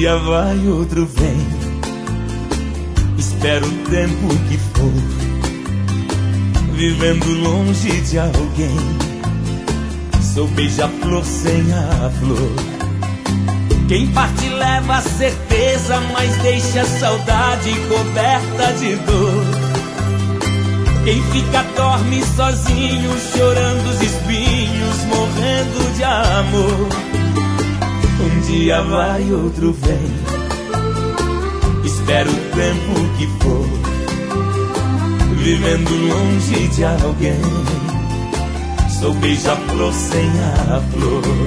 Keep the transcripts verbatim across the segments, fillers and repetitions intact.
dia vai, outro vem. Espero o tempo que for, vivendo longe de alguém. Sou beija-flor sem a flor. Quem parte leva a certeza, mas deixa a saudade coberta de dor. Quem fica dorme sozinho, chorando os espinhos, morrendo de amor. Um dia vai, outro vem. Espero o tempo que for, vivendo longe de alguém. Sou beija-flor sem a flor.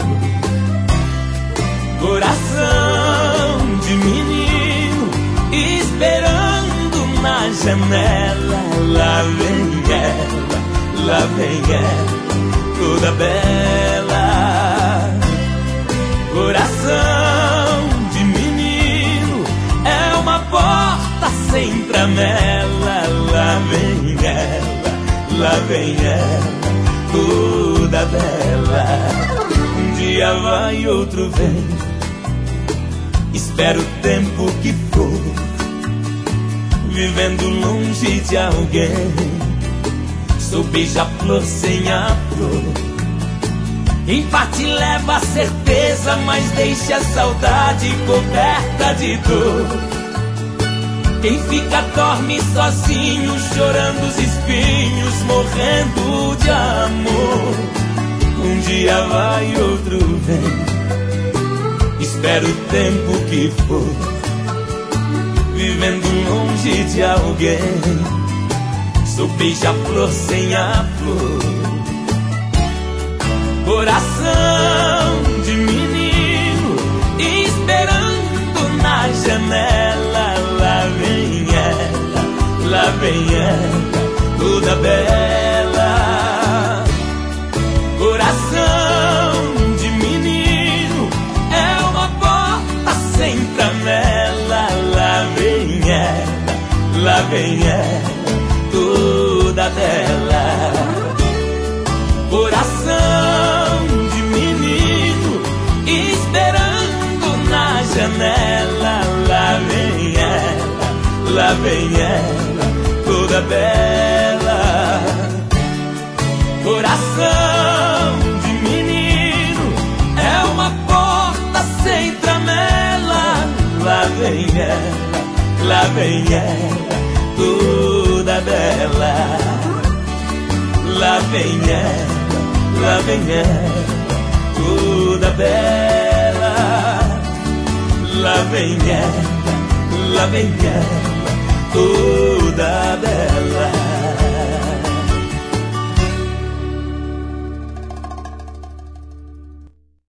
Coração de menino, esperando na janela. Lá vem ela, lá vem ela, toda bela. Coração de menino, é uma porta sem tramela. Lá vem ela, lá vem ela, toda bela. Um dia vai, outro vem. Espero o tempo que for, vivendo longe de alguém. Sou beija-flor sem a flor. Em parte leva a certeza, mas deixa a saudade coberta de dor. Quem fica dorme sozinho, chorando os espinhos, morrendo de amor. Um dia vai, outro vem. Espero o tempo que for, vivendo longe de alguém. Sou beija-flor sem a flor. Coração de menino, esperando na janela. Lá vem ela, lá vem ela, toda bela. Coração de menino, é uma porta sem tramela. Lá vem ela, lá vem ela, toda bela. Coração de menino, esperando na janela. Lá vem ela, lá vem ela, toda bela. Coração de menino, é uma porta sem tramela. Lá vem ela, lá vem ela, toda bela. Lá vem ela, lá vem ela, toda bela. Lá vem ela, lá vem ela, toda